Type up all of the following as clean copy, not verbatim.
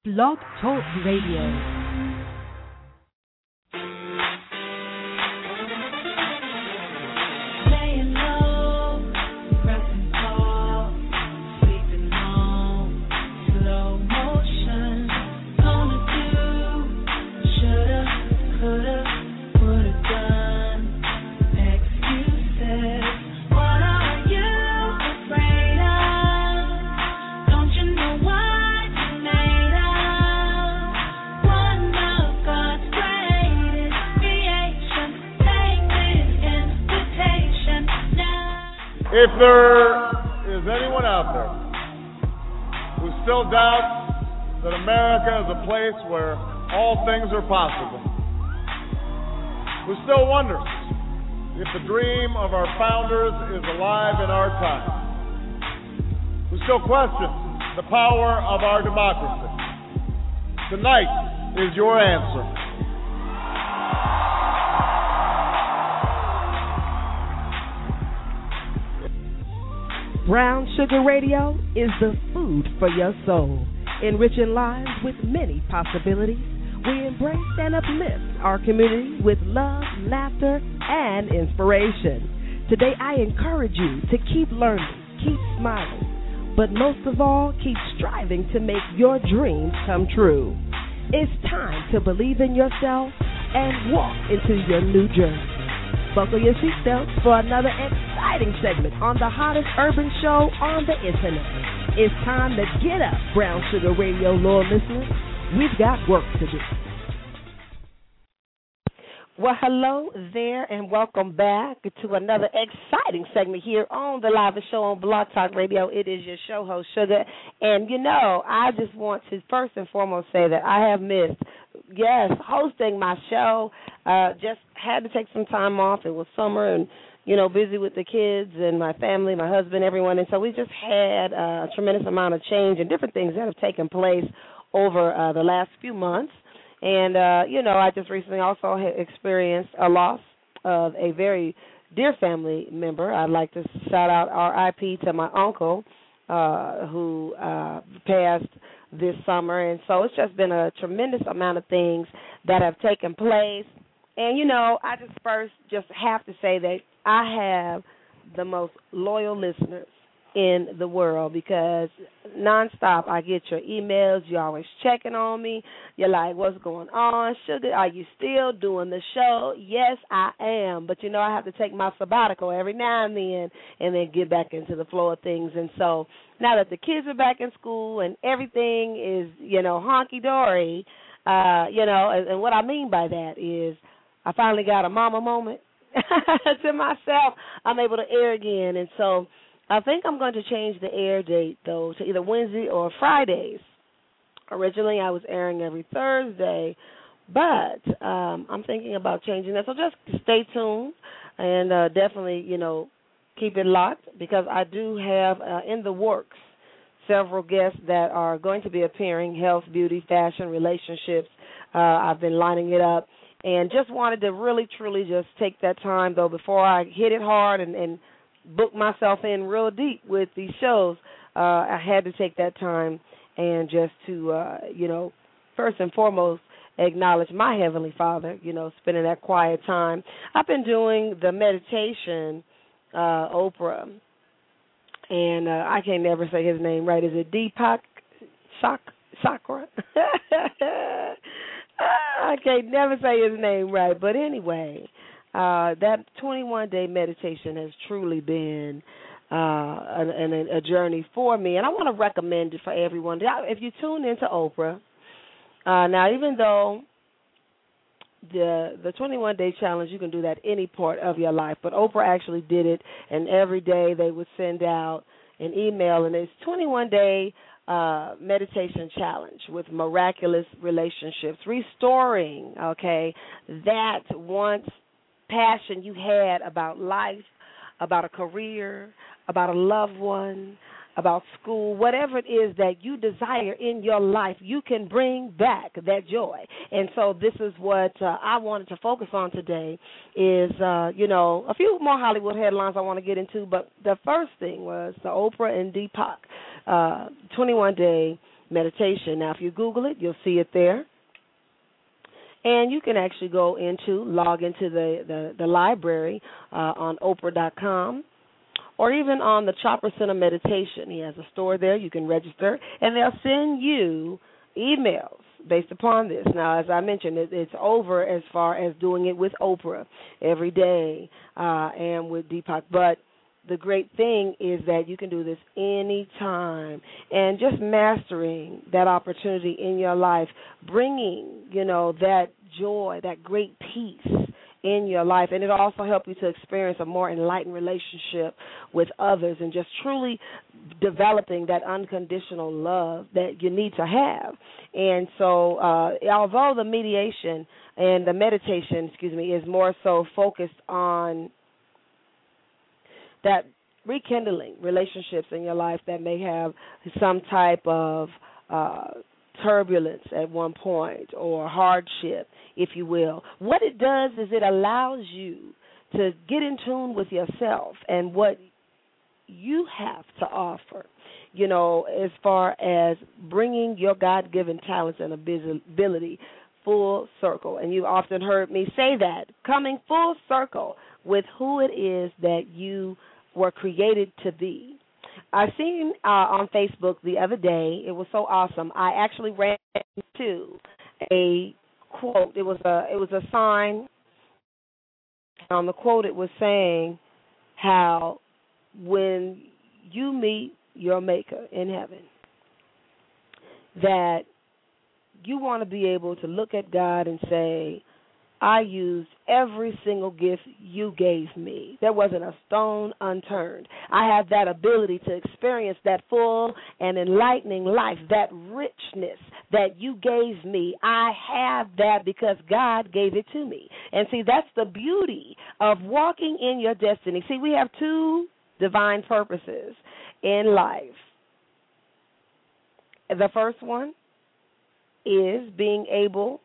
Blog Talk Radio. If there is anyone out there who still doubts that America is a place where all things are possible, who still wonders if the dream of our founders is alive in our time, who still questions the power of our democracy, tonight is your answer. Brown Sugar Radio is the food for your soul, enriching lives with many possibilities. We embrace and uplift our community with love, laughter, and inspiration. Today, I encourage you to keep learning, keep smiling, but most of all, keep striving to make your dreams come true. It's time to believe in yourself and walk into your new journey. Buckle your seatbelts for another exciting segment on the hottest urban show on the internet. It's time to get up, Brown Sugar Radio loyal listeners. We've got work to do. Well, hello there, and welcome back to another exciting segment here on the live show on Blog Talk Radio. It is your show host, Sugar. And, I just want to first and foremost say that I have missed, hosting my show. Just had to take some time off. It was summer and, busy with the kids and my family, my husband, everyone. And so we just had a tremendous amount of change and different things that have taken place over the last few months. And, I just recently also experienced a loss of a very dear family member. I'd like to shout out RIP to my uncle who passed this summer. And so it's just been a tremendous amount of things that have taken place. And, I just first just have to say that I have the most loyal listeners in the world because nonstop I get your emails. You're always checking on me. You're like, what's going on, Sugar? Are you still doing the show? Yes, I am. But, I have to take my sabbatical every now and then get back into the flow of things. And so now that the kids are back in school and everything is, honky-dory, and what I mean by that is I finally got a mama moment to myself. I'm able to air again. And so I think I'm going to change the air date, though, to either Wednesday or Fridays. Originally, I was airing every Thursday, but I'm thinking about changing that. So just stay tuned and definitely, keep it locked because I do have in the works several guests that are going to be appearing, health, beauty, fashion, relationships. I've been lining it up and just wanted to really, truly just take that time, though, before I hit it hard and book myself in real deep with these shows. I had to take that time and just to, first and foremost, acknowledge my Heavenly Father, spending that quiet time. I've been doing the meditation, Oprah, and I can't never say his name right. Is it Deepak Chakra? I can't never say his name right. But anyway, that 21-day meditation has truly been a journey for me, and I want to recommend it for everyone. If you tune into Oprah, now even though the 21-day challenge, you can do that any part of your life, but Oprah actually did it, and every day they would send out an email, and it's 21-day meditation challenge with miraculous relationships, restoring, that once passion you had about life, about a career, about a loved one, about school, whatever it is that you desire in your life, you can bring back that joy. And so this is what I wanted to focus on today is, a few more Hollywood headlines I want to get into, but the first thing was the Oprah and Deepak 21-day meditation. Now, if you Google it, you'll see it there. And you can actually log into the library on Oprah.com, or even on the Chopper Center Meditation. He has a store there. You can register, and they'll send you emails based upon this. Now, as I mentioned, it's over as far as doing it with Oprah every day and with Deepak. But the great thing is that you can do this anytime, and just mastering that opportunity in your life, bringing, that joy, that great peace in your life, and it'll also help you to experience a more enlightened relationship with others, and just truly developing that unconditional love that you need to have. And so, although the meditation and the meditation, is more so focused on that rekindling relationships in your life that may have some type of turbulence at one point, or hardship, if you will. What it does is it allows you to get in tune with yourself and what you have to offer, as far as bringing your God-given talents and ability full circle. And you've often heard me say that, coming full circle with who it is that you were created to be. I seen on Facebook the other day, it was so awesome. I actually ran into a quote. It was a sign. On the quote, it was saying how when you meet your Maker in heaven, that you want to be able to look at God and say, I used every single gift you gave me. There wasn't a stone unturned. I have that ability to experience that full and enlightening life, that richness that you gave me. I have that because God gave it to me. And see, that's the beauty of walking in your destiny. See, we have two divine purposes in life. The first one is being able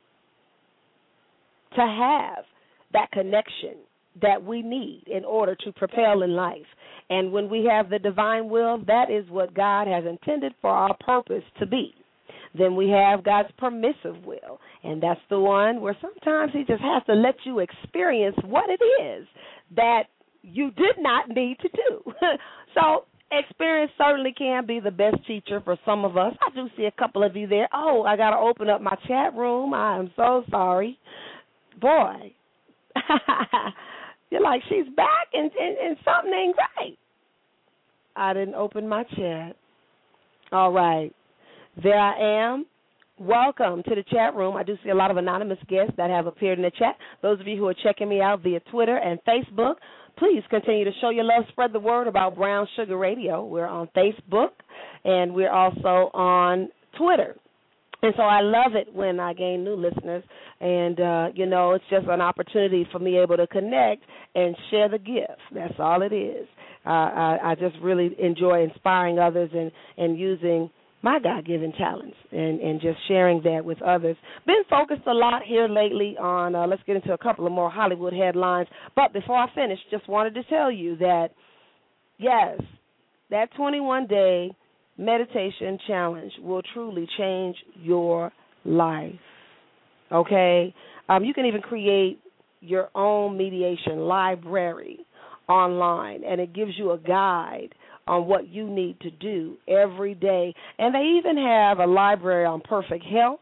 to have that connection that we need in order to propel in life. And when we have the divine will, that is what God has intended for our purpose to be. Then we have God's permissive will, and that's the one where sometimes he just has to let you experience what it is that you did not need to do. So experience certainly can be the best teacher for some of us. I do see a couple of you there. Oh, I got to open up my chat room. I am so sorry. Boy, you're like, she's back and something ain't right. I didn't open my chat. All right. There I am. Welcome to the chat room. I do see a lot of anonymous guests that have appeared in the chat. Those of you who are checking me out via Twitter and Facebook, please continue to show your love. Spread the word about Brown Sugar Radio. We're on Facebook, and we're also on Twitter. And so I love it when I gain new listeners, and, it's just an opportunity for me able to connect and share the gift. That's all it is. I just really enjoy inspiring others and using my God-given talents and just sharing that with others. Been focused a lot here lately on, let's get into a couple of more Hollywood headlines. But before I finish, just wanted to tell you that, yes, that 21-day meditation challenge will truly change your life, okay? You can even create your own mediation library online, and it gives you a guide on what you need to do every day. And they even have a library on perfect health,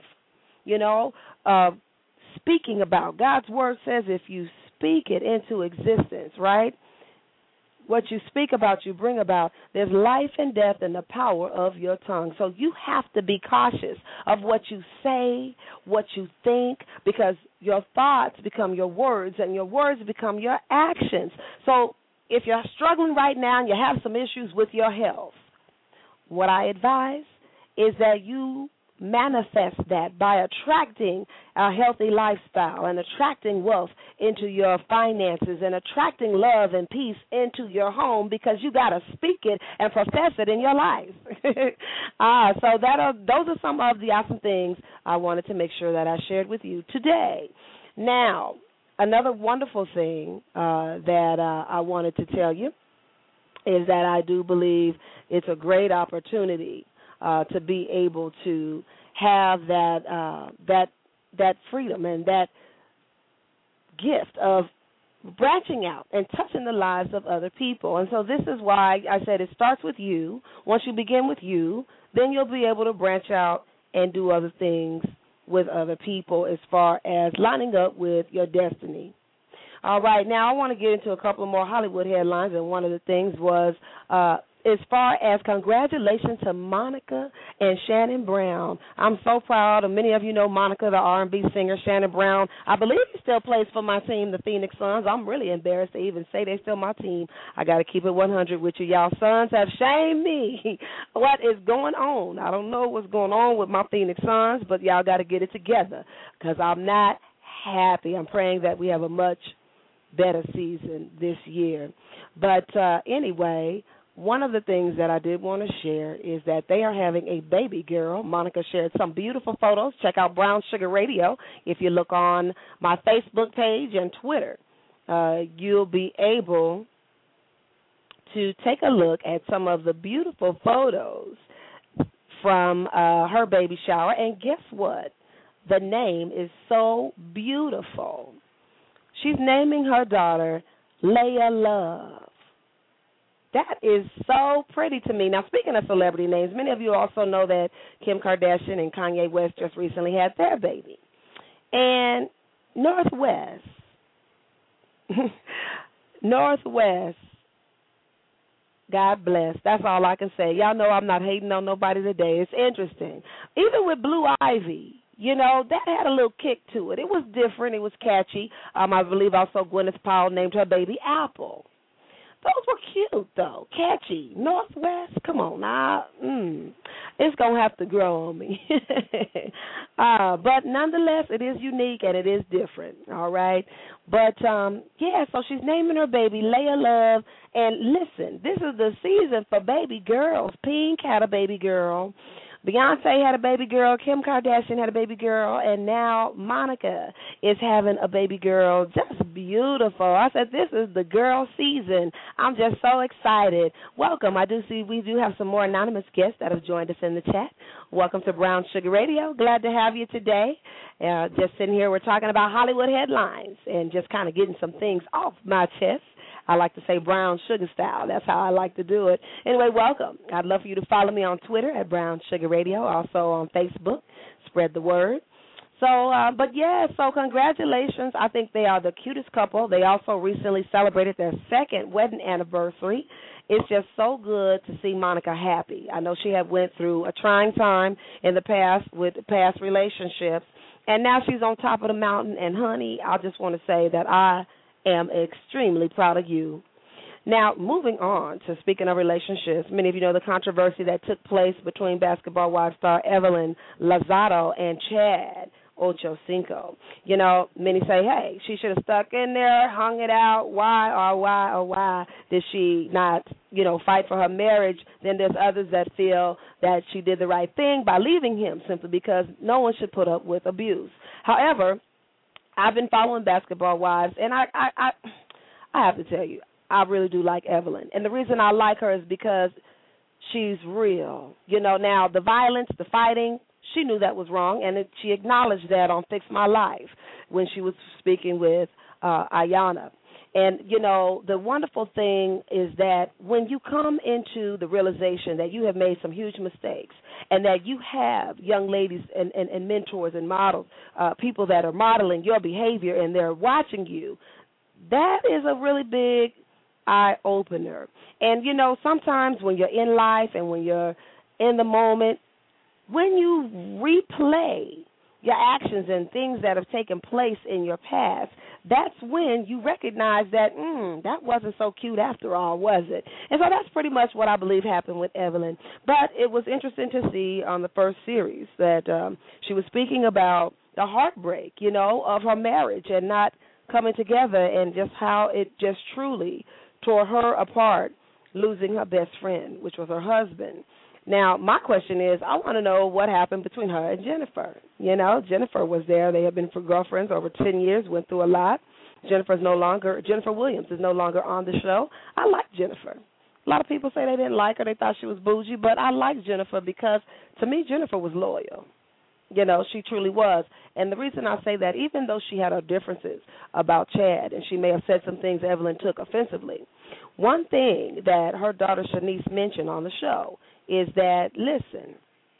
speaking about. God's word says if you speak it into existence, right? What you speak about, you bring about. There's life and death in the power of your tongue. So you have to be cautious of what you say, what you think, because your thoughts become your words, and your words become your actions. So if you're struggling right now and you have some issues with your health, what I advise is that you manifest that by attracting a healthy lifestyle and attracting wealth into your finances and attracting love and peace into your home, because you got to speak it and profess it in your life. So those are some of the awesome things I wanted to make sure that I shared with you today. Now, another wonderful thing that I wanted to tell you is that I do believe it's a great opportunity to be able to have that freedom and that gift of branching out and touching the lives of other people. And so this is why I said it starts with you. Once you begin with you, then you'll be able to branch out and do other things with other people as far as lining up with your destiny. All right, now I want to get into a couple of more Hollywood headlines, and one of the things was as far as congratulations to Monica and Shannon Brown. I'm so proud of many of you know Monica, the R&B singer. Shannon Brown, I believe he still plays for my team, the Phoenix Suns. I'm really embarrassed to even say they're still my team. I got to keep it 100 with you. Y'all Suns have shamed me. What is going on? I don't know what's going on with my Phoenix Suns, but y'all got to get it together because I'm not happy. I'm praying that we have a much better season this year. But anyway, one of the things that I did want to share is that they are having a baby girl. Monica shared some beautiful photos. Check out Brown Sugar Radio. If you look on my Facebook page and Twitter, you'll be able to take a look at some of the beautiful photos from her baby shower. And guess what? The name is so beautiful. She's naming her daughter Leia Love. That is so pretty to me. Now, speaking of celebrity names, many of you also know that Kim Kardashian and Kanye West just recently had their baby. And Northwest, God bless. That's all I can say. Y'all know I'm not hating on nobody today. It's interesting. Even with Blue Ivy, you know, that had a little kick to it. It was different. It was catchy. I believe also Gwyneth Paltrow named her baby Apple. Those were cute, though. Catchy. Northwest, come on now. It's going to have to grow on me. But nonetheless, it is unique and it is different, all right? But, yeah, so she's naming her baby Leia Love. And listen, this is the season for baby girls. Pink had a baby girl. Beyonce had a baby girl, Kim Kardashian had a baby girl, and now Monica is having a baby girl. Just beautiful. I said, this is the girl season. I'm just so excited. Welcome. I do see we do have some more anonymous guests that have joined us in the chat. Welcome to Brown Sugar Radio. Glad to have you today. Just sitting here, we're talking about Hollywood headlines and just kind of getting some things off my chest. I like to say Brown Sugar style. That's how I like to do it. Anyway, welcome. I'd love for you to follow me on Twitter at Brown Sugar Radio, also on Facebook. Spread the word. So, but yeah, so congratulations. I think they are the cutest couple. They also recently celebrated their second wedding anniversary. It's just so good to see Monica happy. I know she had went through a trying time in the past with past relationships, and now she's on top of the mountain. And, honey, I just want to say that I am extremely proud of you. Now, moving on to speaking of relationships, many of you know the controversy that took place between Basketball Wives star Evelyn Lozado and Chad Ochocinco. You know, many say, hey, she should have stuck in there, hung it out. Why did she not, fight for her marriage? Then there's others that feel that she did the right thing by leaving him simply because no one should put up with abuse. However, I've been following Basketball Wives, and I have to tell you, I really do like Evelyn. And the reason I like her is because she's real. Now the violence, the fighting, she knew that was wrong, and she acknowledged that on Fix My Life when she was speaking with Ayana. And, the wonderful thing is that when you come into the realization that you have made some huge mistakes and that you have young ladies and mentors and models, people that are modeling your behavior and they're watching you, that is a really big eye-opener. And, sometimes when you're in life and when you're in the moment, when you replay your actions and things that have taken place in your past, that's when you recognize that, that wasn't so cute after all, was it? And so that's pretty much what I believe happened with Evelyn. But it was interesting to see on the first series that she was speaking about the heartbreak, of her marriage and not coming together and just how it just truly tore her apart, losing her best friend, which was her husband. Now, my question is, I want to know what happened between her and Jennifer. Jennifer was there. They have been for girlfriends over 10 years, went through a lot. Jennifer Williams is no longer on the show. I like Jennifer. A lot of people say they didn't like her. They thought she was bougie, but I liked Jennifer because, to me, Jennifer was loyal. She truly was. And the reason I say that, even though she had her differences about Chad, and she may have said some things Evelyn took offensively, one thing that her daughter Shanice mentioned on the show is that, listen,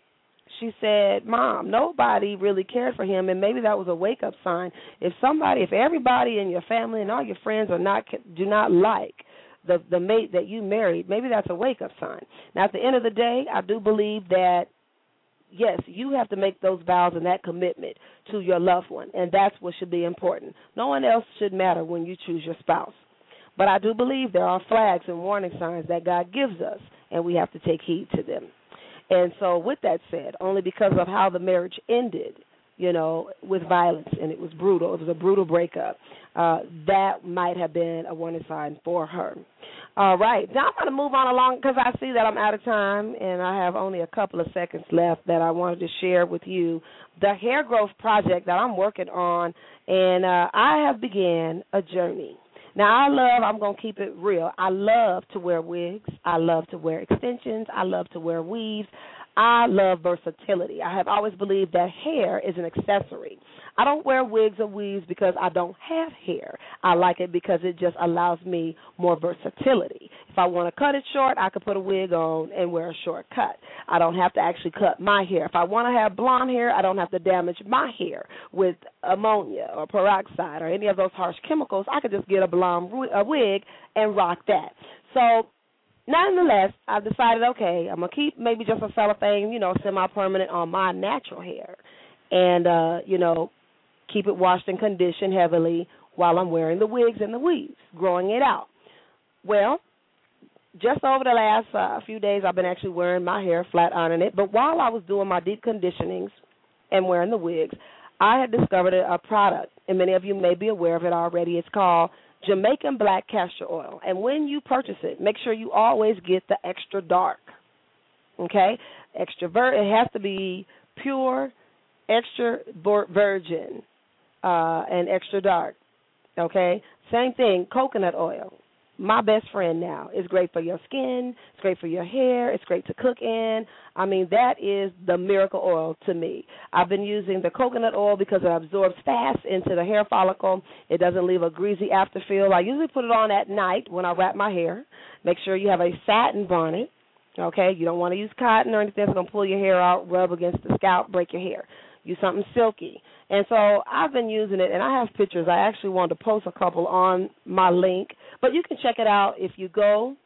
she said, Mom, nobody really cared for him, and maybe that was a wake-up sign. If everybody in your family and all your friends do not like the mate that you married, maybe that's a wake-up sign. Now, at the end of the day, I do believe that, yes, you have to make those vows and that commitment to your loved one, and that's what should be important. No one else should matter when you choose your spouse. But I do believe there are flags and warning signs that God gives us, and we have to take heed to them. And so with that said, only because of how the marriage ended, with violence, and it was brutal, it was a brutal breakup, that might have been a warning sign for her. All right, now I'm going to move on along because I see that I'm out of time, and I have only a couple of seconds left that I wanted to share with you the hair growth project that I'm working on, and I have began a journey. Now, I'm going to keep it real. I love to wear wigs. I love to wear extensions. I love to wear weaves. I love versatility. I have always believed that hair is an accessory. I don't wear wigs or weaves because I don't have hair. I like it because it just allows me more versatility. If I want to cut it short, I could put a wig on and wear a short cut. I don't have to actually cut my hair. If I want to have blonde hair, I don't have to damage my hair with ammonia or peroxide or any of those harsh chemicals. I could just get a blonde wig and rock that. So, nonetheless, I've decided, okay, I'm going to keep maybe just a cellophane, semi-permanent on my natural hair and, keep it washed and conditioned heavily while I'm wearing the wigs and the weaves, growing it out. Well, just over the last few days, I've been actually wearing my hair, flat ironing it. But while I was doing my deep conditionings and wearing the wigs, I had discovered a product, and many of you may be aware of it already. It's called Jamaican Black Castor Oil. And when you purchase it, make sure you always get the extra dark, okay? It has to be pure, extra virgin, and extra dark, okay? Same thing, coconut oil. My best friend now. It's great for your skin. It's great for your hair. It's great to cook in. I mean, that is the miracle oil to me. I've been using the coconut oil because it absorbs fast into the hair follicle. It doesn't leave a greasy afterfeel. I usually put it on at night when I wrap my hair. Make sure you have a satin bonnet, okay? You don't want to use cotton or anything that's going to pull your hair out, rub against the scalp, break your hair. Use something silky. And so I've been using it, and I have pictures. I actually wanted to post a couple on my link, but you can check it out if you go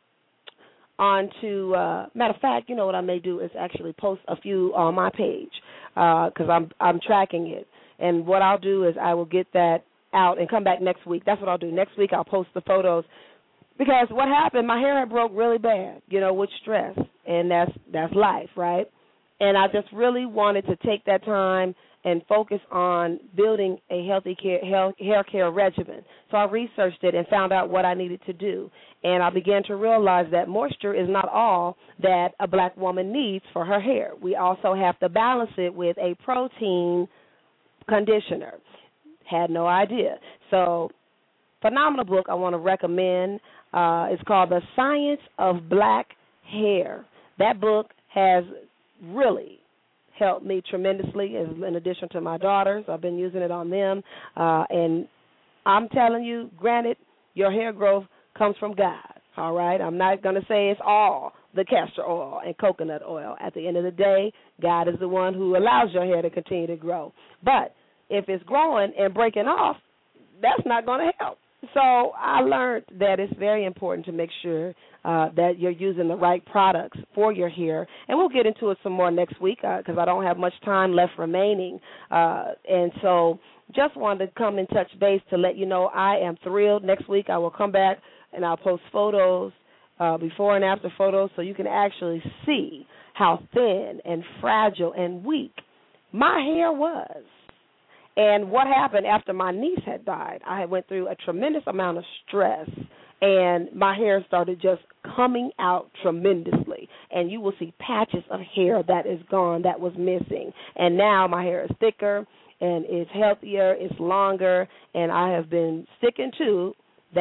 on to, matter of fact, what I may do is actually post a few on my page because I'm tracking it. And what I'll do is I will get that out and come back next week. That's what I'll do. Next week I'll post the photos because what happened, my hair had broke really bad, with stress, and that's life, right? And I just really wanted to take that time and focus on building a healthy hair care regimen. So I researched it and found out what I needed to do. And I began to realize that moisture is not all that a black woman needs for her hair. We also have to balance it with a protein conditioner. Had no idea. So, phenomenal book I want to recommend. It's called The Science of Black Hair. That book has really helped me tremendously in addition to my daughters. I've been using it on them. And I'm telling you, granted, your hair growth comes from God, all right? I'm not going to say it's all the castor oil and coconut oil. At the end of the day, God is the one who allows your hair to continue to grow. But if it's growing and breaking off, that's not going to help. So I learned that it's very important to make sure that you're using the right products for your hair. And we'll get into it some more next week because I don't have much time left remaining. And so just wanted to come and touch base to let you know I am thrilled. Next week I will come back and I'll post photos, before and after photos, so you can actually see how thin and fragile and weak my hair was. And what happened after my niece had died, I had went through a tremendous amount of stress, and my hair started just coming out tremendously. And you will see patches of hair that is gone, that was missing. And now my hair is thicker, and it's healthier, it's longer, and I have been sticking to that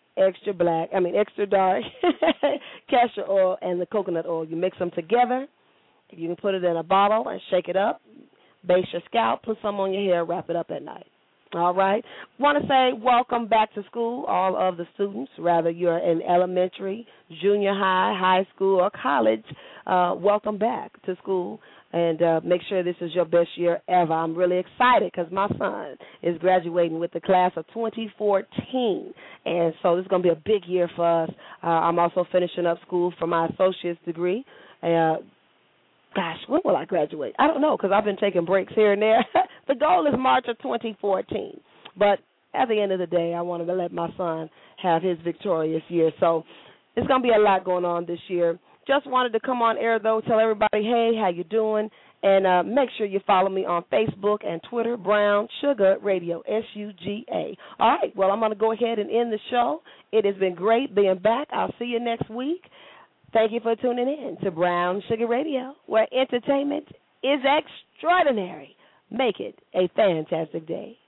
extra dark castor oil, and the coconut oil. You mix them together. You can put it in a bottle and shake it up. Base your scalp, put some on your hair, wrap it up at night. All right. Want to say welcome back to school, all of the students, whether you're in elementary, junior high, high school, or college. Welcome back to school, and make sure this is your best year ever. I'm really excited because my son is graduating with the class of 2014, and so this is going to be a big year for us. I'm also finishing up school for my associate's degree. Gosh, when will I graduate? I don't know because I've been taking breaks here and there. The goal is March of 2014. But at the end of the day, I wanted to let my son have his victorious year. So it's going to be a lot going on this year. Just wanted to come on air, though, tell everybody, hey, how you doing? And make sure you follow me on Facebook and Twitter, Brown Sugar Radio, SUGA. All right, well, I'm going to go ahead and end the show. It has been great being back. I'll see you next week. Thank you for tuning in to Brown Sugar Radio, where entertainment is extraordinary. Make it a fantastic day.